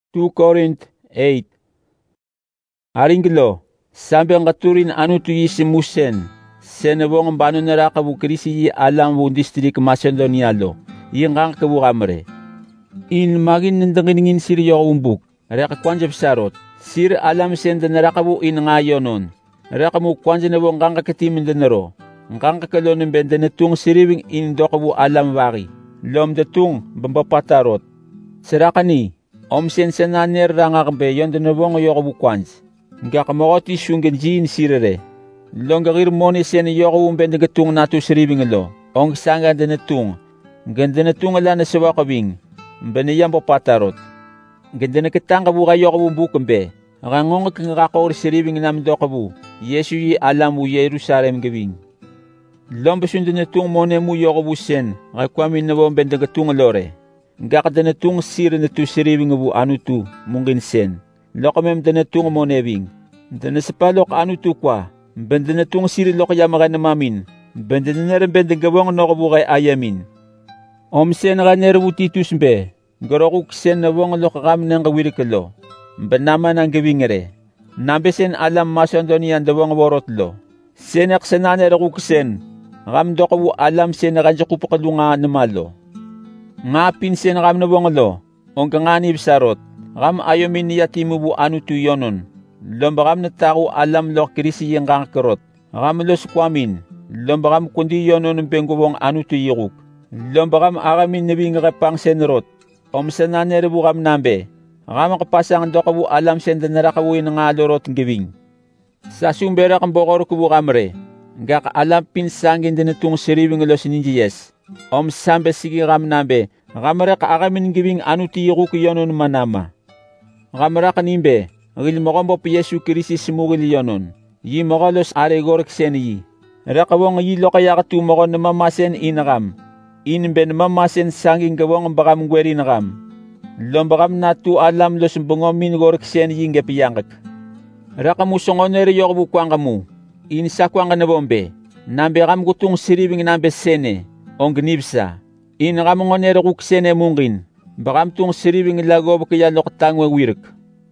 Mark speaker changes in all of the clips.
Speaker 1: 2 Corinth 8. Aringlo, sambe ang katurin anu tu yisimusen, senebong banu narakabu krisi yi alam bu distrik Macedonia lo, yung kang kabu kamre. In magin nandangin siryo umbuk, reka kwanjab sarot, sir alam sen da narakabu in ngayonon, rekamu kwanja nebong kang kakatimin da naro, kang kakalonin benda netung siriwing in dokabu alam wari, lom detung bambapatarot. Sirakani, sen senaner rangakambe yon da nebong yokabu kwans. Nga kamakoti shungen jin sirere. Longagir moni sen yoko umbende gatung natu siribing lo. Ong sanga denetung. Ganda netung ala na sawa kabing. Mbene yampo patarot. Ganda na kitang kabuka yoko umbukambe. Rangong kangakakor siribing nam do kabu. Yesu yi alam u Yerusalem gawing. Lombasun denetung mone mu yoko busen. Rakwamin na umbende gatung lore. Nga kadenetung sir netu siribing bu anu tu mungkin sen. Lokamem denetung mo neving. Denesapalok anu tu kwa. Bendenetung siri lok yamakan na mamin. Bendeneren bendegawang nokabukay ayamin. Sen raneru titus be. Gorokuk sen na wong lokakam ng kawirikalo. Benama ng gawingere. Nabesen alam Macedonian dawang worotlo. Senak senanerukuk sen. Ramdo kawu alam sen na kanjakupakadunga na malo. Ngapin sen ram na wong lo. Ong kanganib sarot. Ram ayomin niya timubu anu tu yonon. Lombakam na tao alam lo krisi yung kangkarot. Ram lo sukwamin. Lombakam kundi yonon ng penggubong anu tu yiruk. Lombakam aramin nabing repang senrot. Senanerebu kam nambe. Ram kapasang dokabu alam sen da narakabuin ng alorot ng gawing. Sa sumbera kang bokor kubu kamre. Nga alam pinsangin din itong siriwing lo sininjiyes. Sambe sige ram nambe. Ramara ka aramin gawing anu tu yiruk yonon manama. Ramara kanimbe, ngil mokombo pi Yesu Kristi simugil yonon. Yi mokolos aregorek sen yi. Rakawong yi lokaya katu mokon na mamasen inakam. Inben mamasen sanging gawong bakam gweri nakam. Lombakam na tu alam los bungomin gorek sen yi nga piyangak. Rakamusongon ere yokabu kwang kamu. Insa kwang na bombe. Nambe kam kutung siribing nambe sene. Ong gnibsa. Inakamongon ere kuk sene mungkin. Bakam tung siribing lagob kaya lokatang wirik.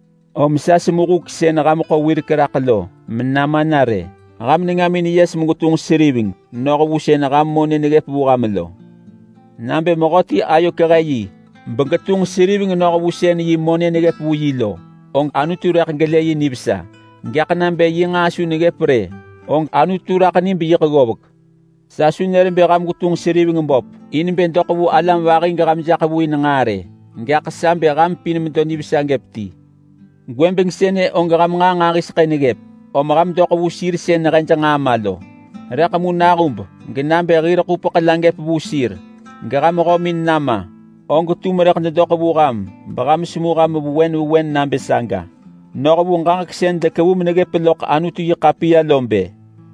Speaker 1: Sa simukuk sen ramko wirik rakalo, menamanare. Ram ngamin yes mugutung siribing, nokabusen ram mo ninigep bukamalo. Nambe mokoti ayo kagayi, bagatung siribing nokabusen yi mo ninigep buyilo. Ong anuturak galeyi nibsa. Gyak nambe yi ngasu nigepre, ong anuturak nimbi yakagobok. Sa sunerin be ram gutung siribing mbop, inben dokabu alam waking ram jakabuin ngare, nga kasambe ram pinimento nibisa ngepti. Gwembeng sene ong ram nga ngakis kay nigep, ram dokabu sir sen na kanya nga malo. Rakamu nakumb, ginambe rira kupo kalanggep busir, garam romin nama, ong gutumarak na dokabu ram, bakam sumukam buwen nambe sanga. Nokabu ngakaksen da kabu managepelok anu tu yakapia lombe.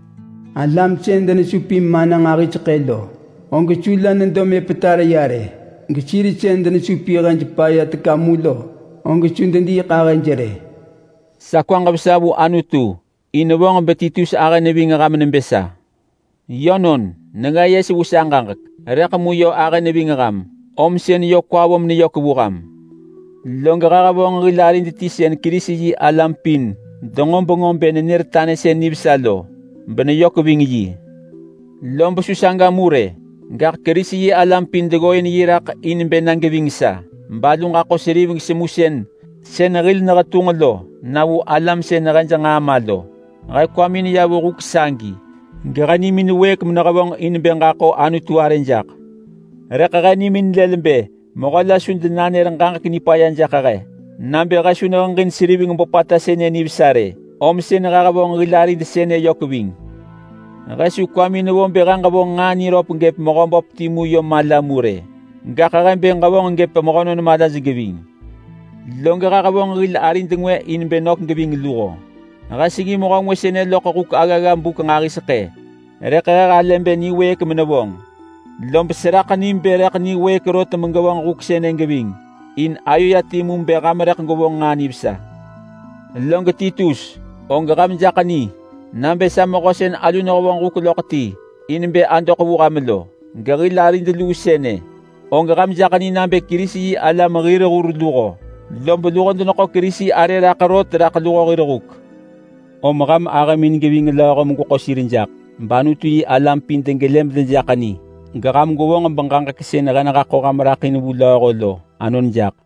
Speaker 2: Alam senda na supim manang aki tsakelo. Ong kachula nando me petara yare. Ngachiri senda na supi akan jepaya tekamulo. Ong kachundan di kakanjere.
Speaker 1: Sa kwang kabisabu anu tu, inawang betitu sa akin nabi nga kami ng besa. Yonon, nangaya si usangkak, rekamuyo akin nabi nga kam. Sen yo kwawam ni yo kubukam. Longgakakabong rilalin ditisen kirisi yi alampin. Dongong-bongong benenirtane sen nibsalo. Banayok wingi. Lomba susanga mure. Gak kerisi alam pindagoy ni Irak inbenang gawingsa. Balong ako siriwing simusen. Senaril na katungalo. Nawu alam sen naranja nga amalo. Ay kwami niya wuruk sangi. Garani minuwek manakawang inbeng ako anu tuwarenjak. Rekagani min lelembe. Mokala sundanane rangkang kinipayan jakare. Nambe kasunang rin siriwing popata sene nibsare. Sen nakakabong rilari de sene yokwing. Nakasu kwami nawong berang kabong ngani rop ngep mokombop timu yo malamure. Ngakakan beng kabong ngep mokono na mada zigawing. Longga kakabong rilarin tingwe inbenok ngawing luko. Nakasigi mokong sene lokakuk agagam bukang arisake. Rekakalembe niwe kamanawong. Lompesera kanimbe rek niwe karot na manggawang kuksene ngawing. In ayo yatimum beramarek ngawong nganibsa. Longga titus. Ong gakam jakani, nambe sama ko sen alu na kawang kukulokati, inimbe ando ko bukamalo, gari larin de lusene. Ong gakam jakani nambe kirisi ala magire uruluko, Lombulukan doon ako kirisi are rakarot rakaluko kirukuk. O makam agamin gawing lawa ko mungkukosirin jak. Banu tuyi alam pinteng gelem den jakani. Gakam gawang ang bangkang kakisen na kanakako kamarakin ubula ko lo. Anon jak.